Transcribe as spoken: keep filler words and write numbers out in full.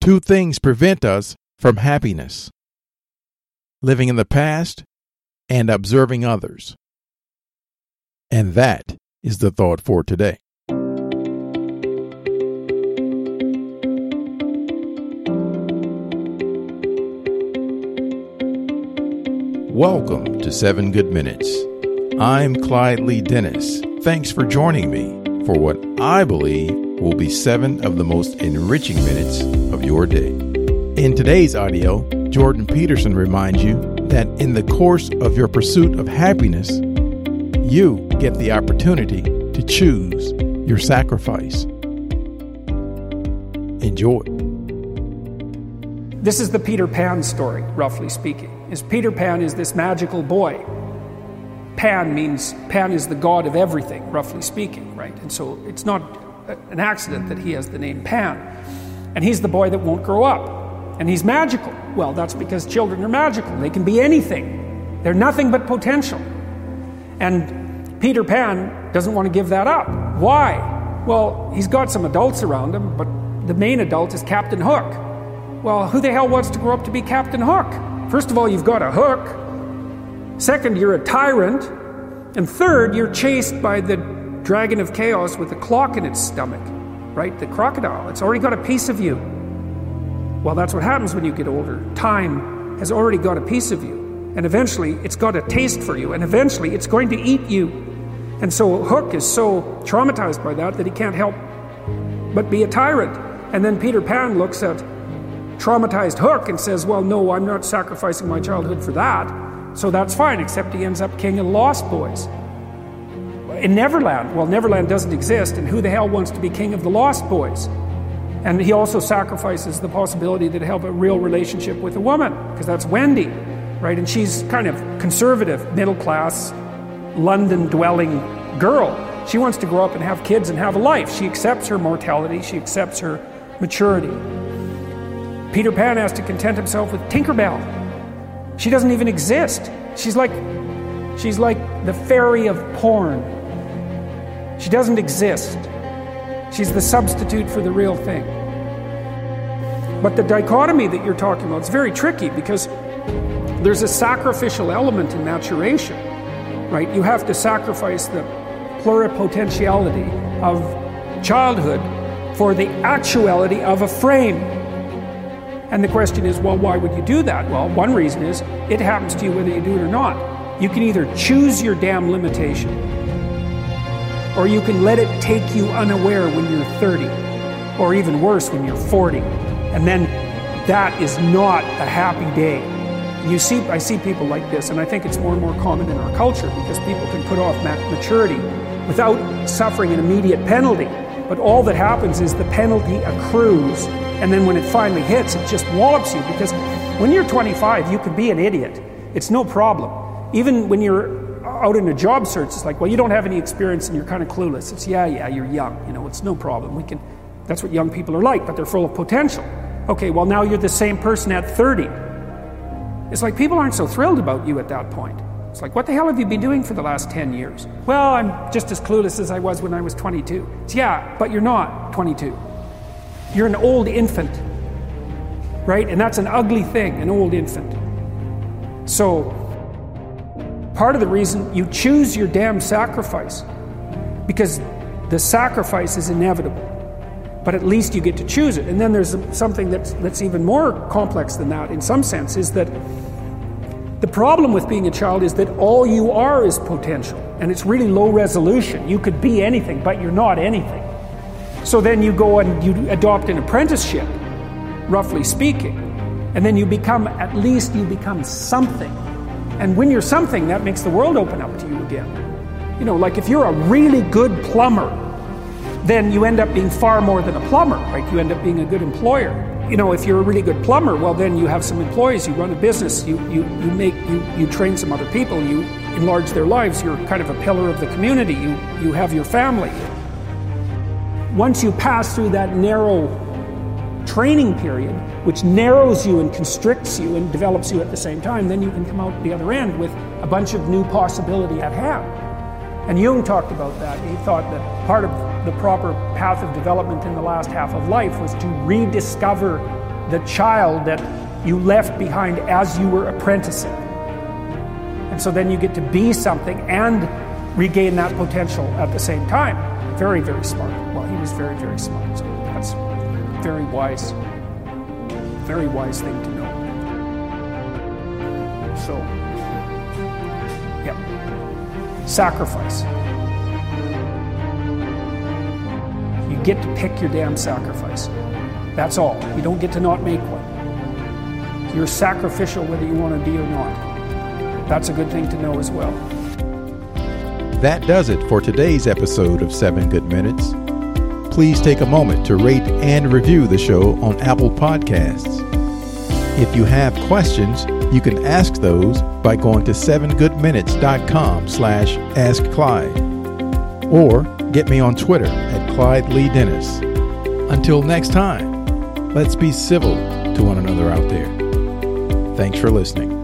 Two things prevent us from happiness: living in the past and observing others. And that is the thought for today. Welcome to Seven Good Minutes. I'm Clyde Lee Dennis. Thanks for joining me for what I believe will be seven of the most enriching minutes of your day. In today's audio, Jordan Peterson reminds you that in the course of your pursuit of happiness, you get the opportunity to choose your sacrifice. Enjoy. This is the Peter Pan story, roughly speaking. Is Peter Pan is this magical boy. Pan means, Pan is the god of everything, roughly speaking, right? And so it's not an accident that he has the name Pan. And he's the boy that won't grow up. And he's magical. Well, that's because children are magical. They can be anything. They're nothing but potential. And Peter Pan doesn't want to give that up. Why? Well, he's got some adults around him, but the main adult is Captain Hook. Well, who the hell wants to grow up to be Captain Hook? First of all, you've got a hook. Second, you're a tyrant. And third, you're chased by the dragon of chaos with a clock in its stomach, right? The crocodile. It's already got a piece of you. Well, that's what happens when you get older. Time has already got a piece of you. And eventually, it's got a taste for you. And eventually, it's going to eat you. And so Hook is so traumatized by that that he can't help but be a tyrant. And then Peter Pan looks at traumatized Hook and says, well, no, I'm not sacrificing my childhood for that. So that's fine, except he ends up king of the Lost Boys. In Neverland, well, Neverland doesn't exist, and who the hell wants to be king of the Lost Boys? And he also sacrifices the possibility that he'll have a real relationship with a woman, because that's Wendy, right? And she's kind of conservative, middle-class, London-dwelling girl. She wants to grow up and have kids and have a life. She accepts her mortality. She accepts her maturity. Peter Pan has to content himself with Tinkerbell. She doesn't even exist. She's like, she's like the fairy of porn. She doesn't exist. She's the substitute for the real thing. But the dichotomy that you're talking about is very tricky because there's a sacrificial element in maturation, right? You have to sacrifice the pluripotentiality of childhood for the actuality of a frame. And the question is, well, why would you do that? Well, one reason is it happens to you whether you do it or not. You can either choose your damn limitation, or you can let it take you unaware when you're thirty, or even worse, when you're forty. And then that is not a happy day. You see, I see people like this, and I think it's more and more common in our culture because people can put off maturity without suffering an immediate penalty. But all that happens is the penalty accrues. And then when it finally hits, it just wallops you. Because when you're twenty-five, you can be an idiot. It's no problem. Even when you're out in a job search, it's like, well, you don't have any experience and you're kind of clueless. It's, yeah, yeah, you're young. You know, it's no problem. We can. That's what young people are like, but they're full of potential. Okay, well, now you're the same person at thirty. It's like people aren't so thrilled about you at that point. It's like, what the hell have you been doing for the last ten years? Well, I'm just as clueless as I was when I was twenty-two. It's, yeah, but you're not twenty-two. You're an old infant, right? And that's an ugly thing, an old infant. So, part of the reason you choose your damn sacrifice, because the sacrifice is inevitable, but at least you get to choose it. And then there's something that's, that's even more complex than that, in some sense, is that the problem with being a child is that all you are is potential, and it's really low resolution. You could be anything, but you're not anything. So then you go and you adopt an apprenticeship, roughly speaking, and then you become, at least you become something. And when you're something, that makes the world open up to you again. You know, like if you're a really good plumber, then you end up being far more than a plumber, right? You end up being a good employer. You know, if you're a really good plumber, well, then you have some employees, you run a business, you you you make you you train some other people, you enlarge their lives, you're kind of a pillar of the community, you you have your family. Once you pass through that narrow training period, which narrows you and constricts you and develops you at the same time, then you can come out the other end with a bunch of new possibility at hand. And Jung talked about that. He thought that part of the proper path of development in the last half of life was to rediscover the child that you left behind as you were apprenticing. And so then you get to be something and regain that potential at the same time. Very, very smart. Well, he was very, very smart. So that's a very wise, very wise thing to know. So, yeah. Sacrifice. You get to pick your damn sacrifice. That's all. You don't get to not make one. You're sacrificial whether you want to be or not. That's a good thing to know as well. That does it for today's episode of seven Good Minutes. Please take a moment to rate and review the show on Apple Podcasts. If you have questions, you can ask those by going to seven good minutes dot com slash ask Clyde. Or get me on Twitter at Clyde Lee Dennis. Until next time, let's be civil to one another out there. Thanks for listening.